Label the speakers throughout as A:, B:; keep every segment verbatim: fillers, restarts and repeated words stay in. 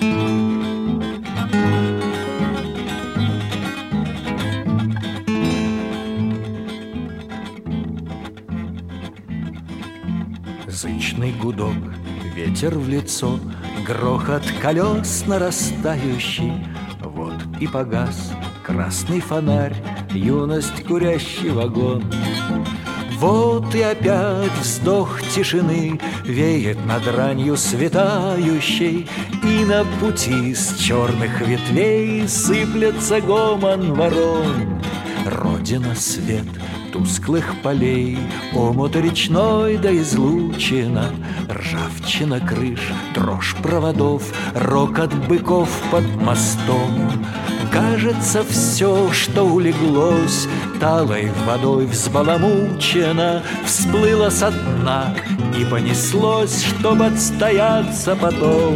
A: Зычный гудок, ветер в лицо, грохот колес нарастающий. Вот и погас красный фонарь, юность курящий вагон. Вот и опять вздох тишины веет над ранью светающей, и на пути с черных ветвей сыплется гомон ворон. Родина свет тусклых полей, омут речной да излучина, ржавчина крыш, дрожь проводов, рокот быков под мостом. Кажется, все, что улеглось, талой водой взбаламучено, всплыло со дна и понеслось, чтобы отстояться потом.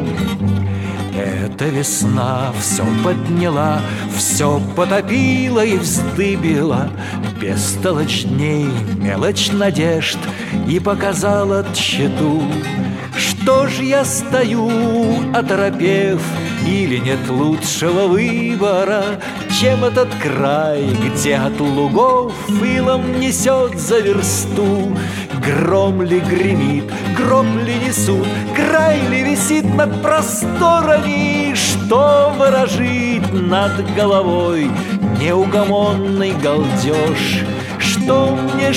A: Эта весна все подняла, все потопила и вздыбила, бестолочь дней, мелочь надежд, и показала тщету. Что ж я стою, оторопев, или нет лучшего выбора, чем этот край, где от лугов илом несет за версту? Гром ли гремит, гроб ли несут, край ли висит над просторами, что ворожит над головой неугомонный галдеж? Что мне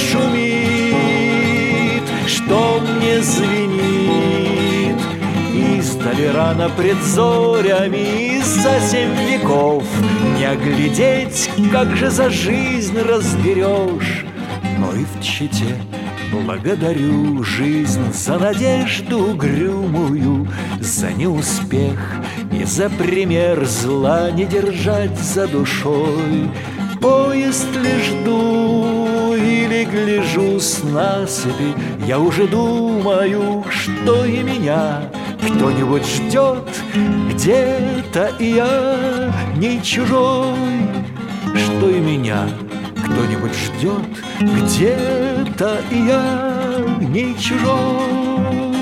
A: шумит, что мне звенит, издали рано пред зорями, за семь веков не оглядеть, как же за жизнь разберешь. Но и в Чите благодарю жизнь за надежду угрюмую, за неуспех и за пример зла не держать за душой. Поезд ли жду или гляжу с насыпи, я уже думаю, что и меня кто-нибудь ждет где-то, и я не чужой, что и меня кто-нибудь ждет где-то, и я не чужой.